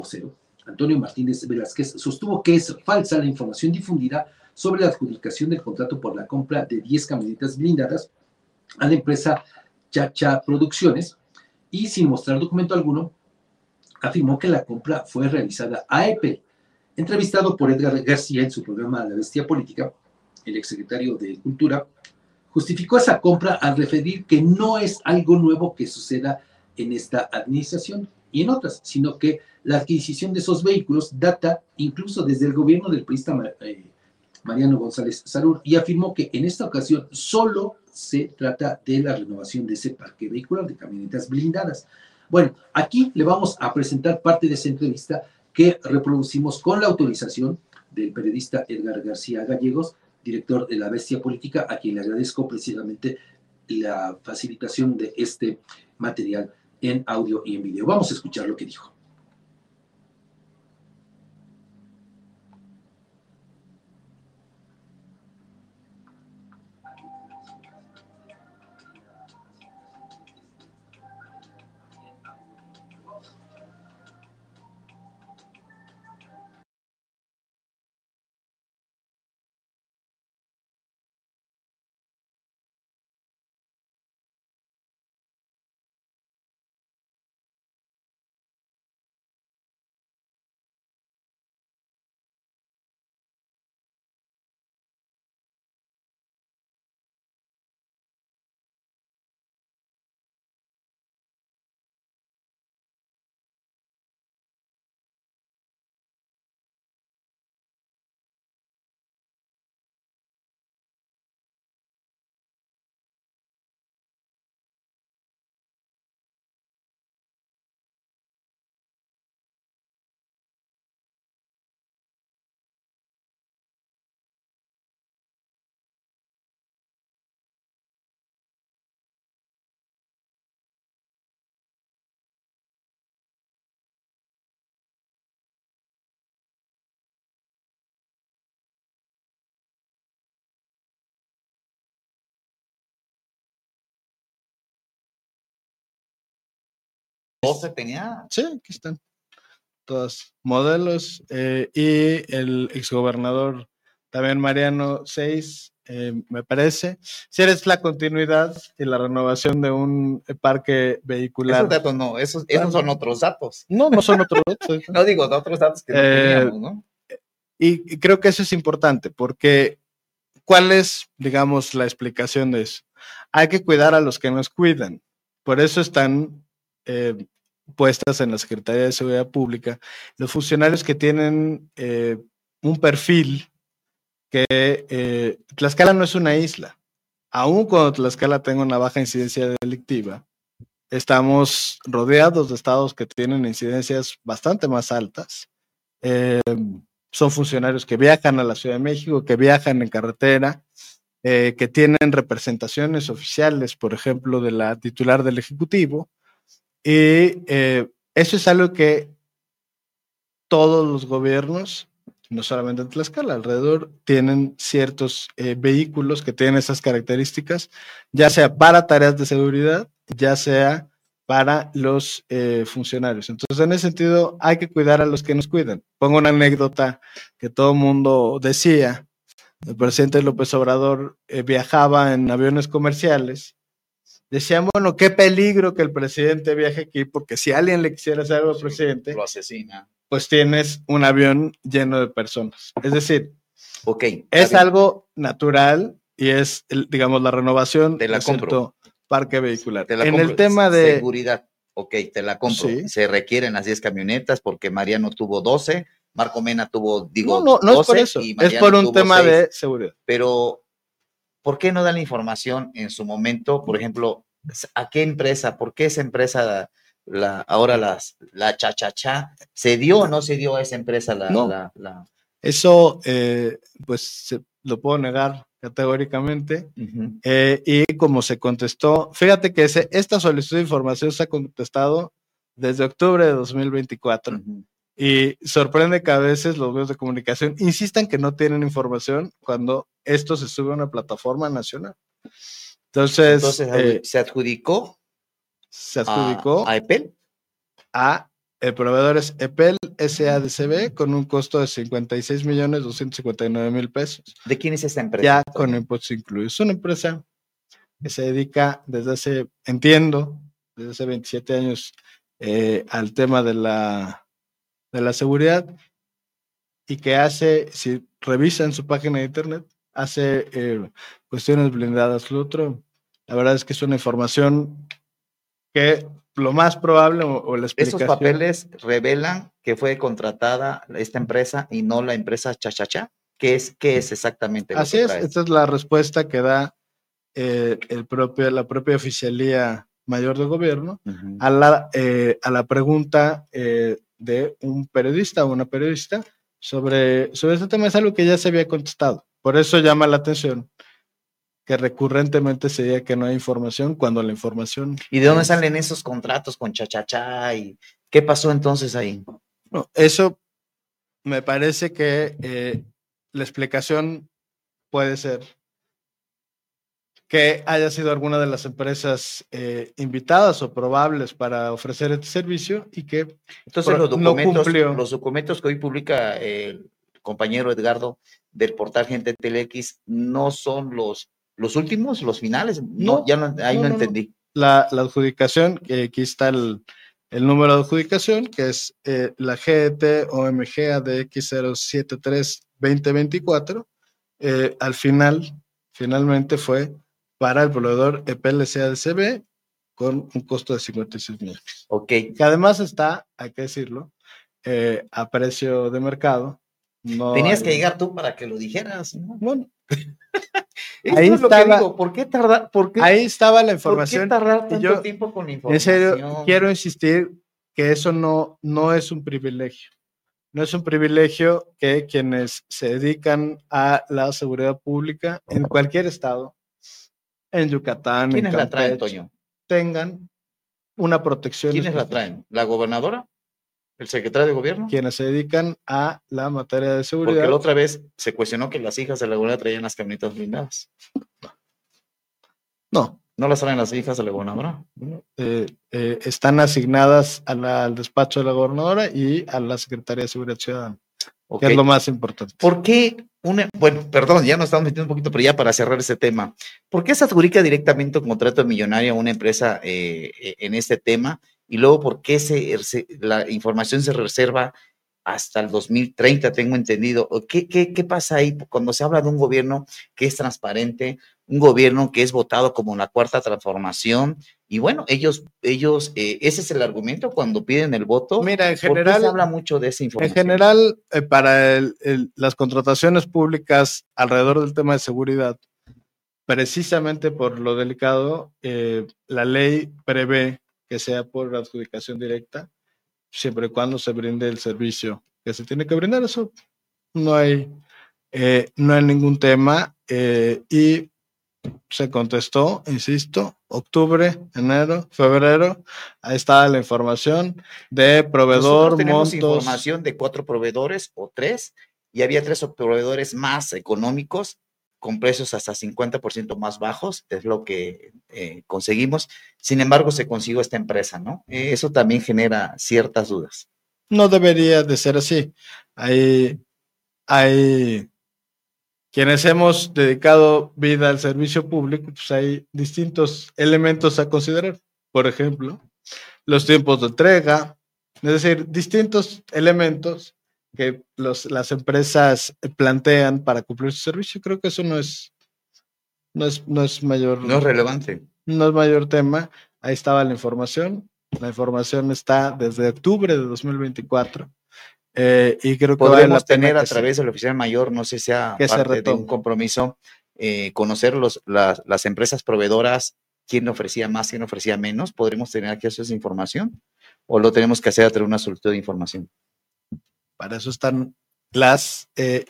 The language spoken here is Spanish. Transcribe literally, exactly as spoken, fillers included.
vocero, Antonio Martínez Velázquez, sostuvo que es falsa la información difundida sobre la adjudicación del contrato por la compra de diez camionetas blindadas a la empresa Chacha Producciones y, sin mostrar documento alguno, afirmó que la compra fue realizada a Eppel. Entrevistado por Edgar García en su programa La Bestia Política, el exsecretario de Cultura justificó esa compra al referir que no es algo nuevo que suceda en esta administración y en otras, sino que la adquisición de esos vehículos data incluso desde el gobierno del priista eh, Mariano González Sarur, y afirmó que en esta ocasión solo se trata de la renovación de ese parque vehicular de camionetas blindadas. Bueno, aquí le vamos a presentar parte de esa entrevista que reproducimos con la autorización del periodista Edgar García Gallegos, director de La Bestia Política, a quien le agradezco precisamente la facilitación de este material en audio y en video. Vamos a escuchar lo que dijo. doce tenía. Sí, aquí están todos modelos eh, y el exgobernador también Mariano seis, eh, me parece. Si eres la continuidad y la renovación de un parque vehicular. Esos datos no, esos, esos bueno, son otros datos. No, no son otros datos. No digo, de otros datos que no eh, teníamos, ¿no? Y, y creo que eso es importante porque ¿cuál es, digamos, la explicación de eso? Hay que cuidar a los que nos cuidan. Por eso están eh, puestas en la Secretaría de Seguridad Pública los funcionarios que tienen eh, un perfil que eh, Tlaxcala no es una isla. Aun cuando Tlaxcala tenga una baja incidencia delictiva, estamos rodeados de estados que tienen incidencias bastante más altas. Eh, son funcionarios que viajan a la Ciudad de México, que viajan en carretera, eh, que tienen representaciones oficiales, por ejemplo, de la titular del Ejecutivo, y eh, eso es algo que todos los gobiernos, no solamente en Tlaxcala, alrededor, tienen ciertos eh, vehículos que tienen esas características, ya sea para tareas de seguridad, ya sea para los eh, funcionarios. Entonces, en ese sentido, hay que cuidar a los que nos cuidan. Pongo una anécdota que todo el mundo decía. El presidente López Obrador eh, viajaba en aviones comerciales. Decían, bueno, qué peligro que el presidente viaje aquí, porque si alguien le quisiera hacer algo al presidente, lo asesina. Pues tienes un avión lleno de personas. Es decir, okay, es bien. algo natural y es, digamos, la renovación de, la de cierto parque vehicular. Te la en compro. el tema de seguridad, ok, te la compro. Sí. Se requieren las diez camionetas porque Mariano tuvo doce, Marco Mena tuvo, digo, no, no, no doce. Es por eso, y Mariano es por un tuvo tema seis. de seguridad. Pero, ¿por qué no dan la información en su momento? Por ejemplo, ¿a qué empresa? ¿Por qué esa empresa, la, ahora las, la cha-cha-cha, se dio o no se dio a esa empresa la... No. la, la... Eso, eh, pues, se, lo puedo negar categóricamente. Uh-huh. Eh, y como se contestó, fíjate que ese, esta solicitud de información se ha contestado desde octubre de dos mil veinticuatro. Uh-huh. Y sorprende que a veces los medios de comunicación insistan que no tienen información cuando esto se sube a una plataforma nacional. Entonces, Entonces eh, ¿se adjudicó? Se adjudicó a, a Eppel. A el proveedor es Eppel, S A D C B con un costo de cincuenta y seis millones doscientos cincuenta y nueve mil pesos. ¿De quién es esta empresa? Ya con impuestos incluidos. Es una empresa que se dedica desde hace, entiendo, desde hace veintisiete años eh, al tema de la, de la seguridad y que hace, si revisan su página de internet, hace eh, cuestiones blindadas. Lo otro, la verdad es que es una información que lo más probable o, o la explicación. Esos papeles revelan que fue contratada esta empresa y no la empresa Chachacha. ¿Qué es, qué es exactamente lo Así que es, traes? esta es la respuesta que da eh, el propio, la propia Oficialía Mayor de Gobierno Uh-huh. a, la, eh, a la pregunta eh, de un periodista o una periodista sobre, sobre este tema. Es algo que ya se había contestado. Por eso llama la atención que recurrentemente se diga que no hay información cuando la información... ¿Y de dónde es... salen esos contratos con Chachacha? ¿Y qué pasó entonces ahí? No, eso me parece que eh, la explicación puede ser que haya sido alguna de las empresas eh, invitadas o probables para ofrecer este servicio y que entonces los no documentos, cumplió. los documentos que hoy publica el compañero Edgardo del portal Gente Telex no son los, los últimos, los finales. No, No, ya no, ahí no, no, no, entendí. no. La, la adjudicación, que aquí está el, el número de adjudicación, que es eh, la G E T O M G A D X cero siete tres dos cero dos cuatro, eh, al final, finalmente fue para el proveedor E P L C A D C B con un costo de cincuenta y seis millones. Ok. Que además está, hay que decirlo, eh, a precio de mercado. No Tenías hay... que llegar tú para que lo dijeras, ¿no? Bueno. Eso Ahí es lo estaba, que digo. ¿Por qué tardar? ¿Por qué, ahí estaba la información. ¿Por qué tardar tanto y yo, tiempo con la información? En serio, quiero insistir que eso no, no es un privilegio. No es un privilegio que quienes se dedican a la seguridad pública en cualquier estado, en Yucatán, en ¿Quiénes la traen, Campeche, Toño? tengan una protección ¿Quiénes la especial. traen? ¿La gobernadora? ¿El secretario de gobierno? Quienes se dedican a la materia de seguridad. Porque la otra vez se cuestionó que las hijas de la gobernadora traían las camionetas blindadas. No. ¿No las traen las hijas de la gobernadora? Eh, eh, están asignadas a la, al despacho de la gobernadora y a la Secretaría de Seguridad Ciudadana, okay. Que es lo más importante. ¿Por qué una, bueno, perdón, ya nos estamos metiendo un poquito, pero ya para cerrar ese tema, ¿por qué se adjudica directamente un contrato millonario a una empresa eh, en este tema? Y luego, ¿por qué se, se, la información se reserva hasta el dos mil treinta, tengo entendido? ¿Qué, qué, ¿Qué pasa ahí cuando se habla de un gobierno que es transparente, un gobierno que es votado como la cuarta transformación? Y bueno, ellos, ellos eh, ese es el argumento cuando piden el voto. Mira, en general, ¿por qué se habla mucho de esa información? En general, eh, para el, el, las contrataciones públicas alrededor del tema de seguridad, precisamente por lo delicado, eh, la ley prevé que sea por adjudicación directa, siempre y cuando se brinde el servicio que se tiene que brindar. Eso no hay, eh, no hay ningún tema. Eh, y se contestó, insisto, octubre, enero, febrero, ahí está la información de proveedor, Nosotros tenemos montos. Información de cuatro proveedores o tres, y había tres proveedores más económicos con precios hasta cincuenta por ciento más bajos, es lo que eh, conseguimos. Sin embargo, se consiguió esta empresa, ¿no? Eh, eso también genera ciertas dudas. No debería de ser así. Hay, hay quienes hemos dedicado vida al servicio público, pues hay distintos elementos a considerar. Por ejemplo, los tiempos de entrega, es decir, distintos elementos que los, las empresas plantean para cumplir su servicio. Creo que eso no es, no es, no es mayor. No es relevante. No es mayor tema. Ahí estaba la información. La información está desde octubre de dos mil veinticuatro. Eh, y creo que podremos vale la tener pena a través se, del oficial mayor, no sé si sea que parte de un compromiso, eh, conocer los, las, las empresas proveedoras, quién ofrecía más, quién ofrecía menos. ¿Podremos tener acceso a esa información? ¿O lo tenemos que hacer a través de una solicitud de información? Para eso están las, eh,